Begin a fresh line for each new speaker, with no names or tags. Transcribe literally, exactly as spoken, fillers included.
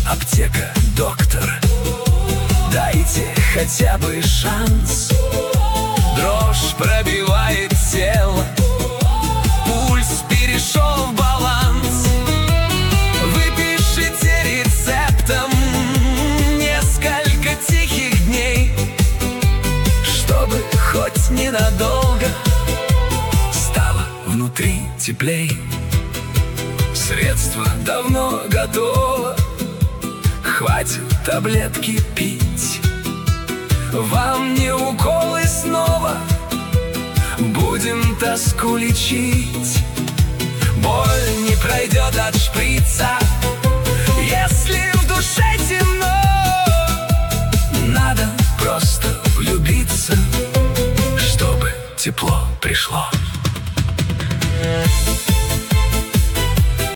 Аптека, доктор, дайте хотя бы шанс. Дрожь пробивает тело, пульс перешел в баланс. Выпишите рецептом несколько тихих дней, чтобы хоть ненадолго стало внутри теплей. Средство давно готово, хватит таблетки пить. Вам не уколы снова, будем тоску лечить. Боль не пройдет от шприца, если в душе темно. Надо просто влюбиться, чтобы тепло пришло.